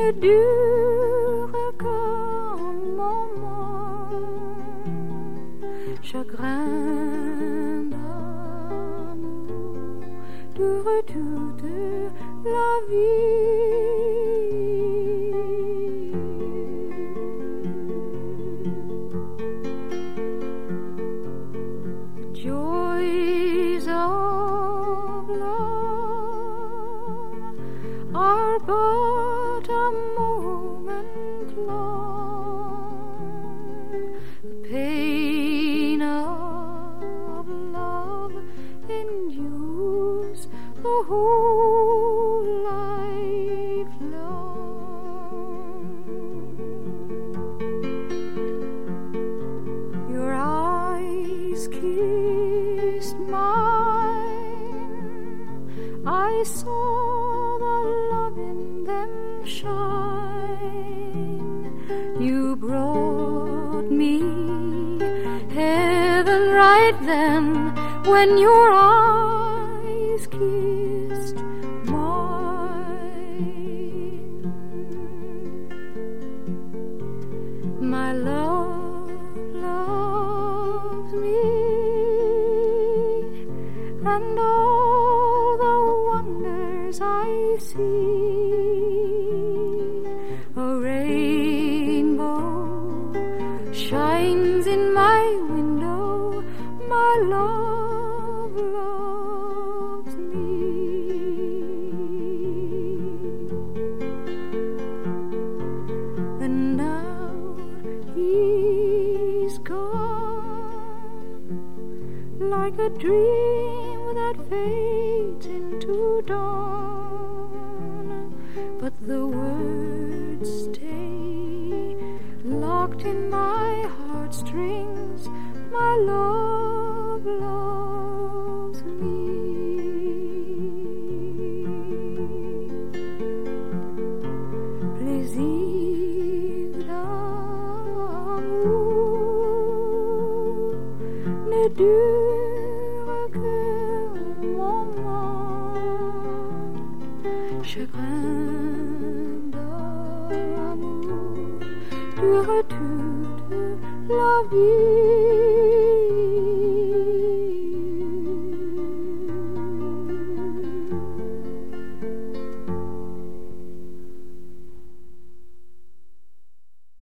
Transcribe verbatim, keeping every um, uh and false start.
ne dure qu'un moment. Chagrin d'amour dure toute la vie. Joys of love are but a moment long. The pain of love endures the whole life long. Your eyes kissed mine, I saw the love in them shine. You brought me heaven right then when your eyes kissed mine. My love loves me, and all the wonders I see. A rainbow shines in my window. My love loves me. And now he's gone, like a dream that fades into dawn. But the words stay locked in my heartstrings. My love loves me. Plaisir d'amour ne dure qu'un moment. Chagrin d'amour dure toute la vie.